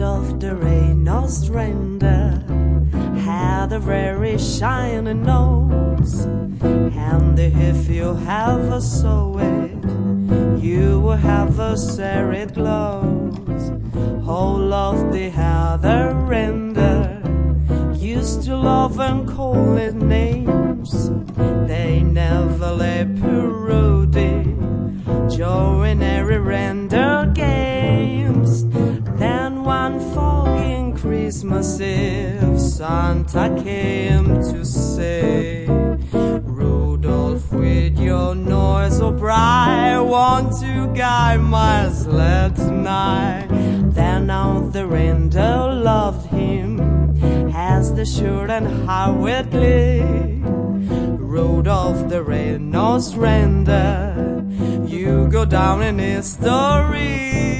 Rudolph the red-nosed reindeer had a very shiny nose, and if you ever saw it, you will have a serried clothes. All of the other reindeer used to love and call it names. They never let poor Rudy join any reindeer games. Then one foggy Christmas Eve, Santa came to say, Rudolph, with your nose so bright, want to guide my sled tonight. Then all the reindeer loved him, as they should and how with glee. Rudolph the red-nosed reindeer, you go down in history.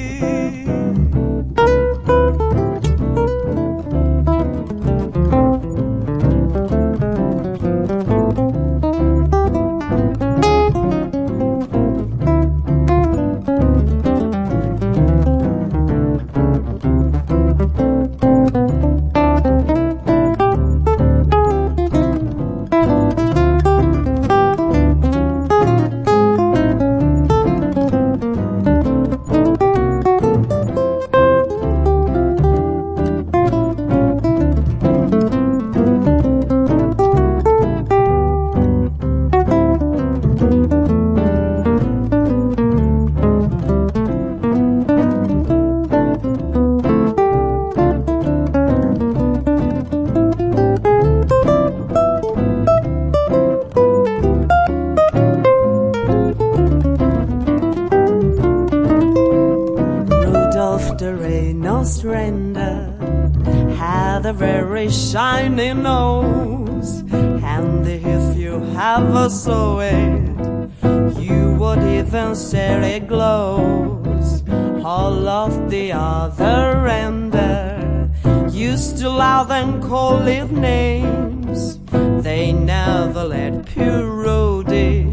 The red-nosed reindeer had a very shiny nose, and if you ever saw it, you would even say it glows. All of the other reindeer used to laugh and call it names. They never let poor Rudy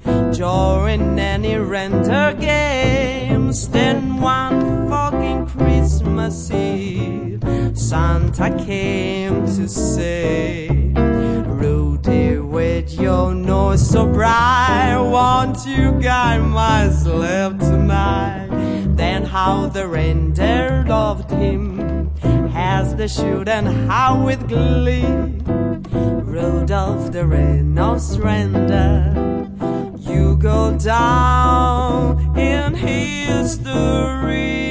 join any reindeer games. Then one foggy Christmas Eve, Santa came to say, Rudy, with your nose so bright, want you guide my sled tonight. Then how the reindeer loved him, as they should and how with glee. Rudolph the red-nosed reindeer, you go down in history.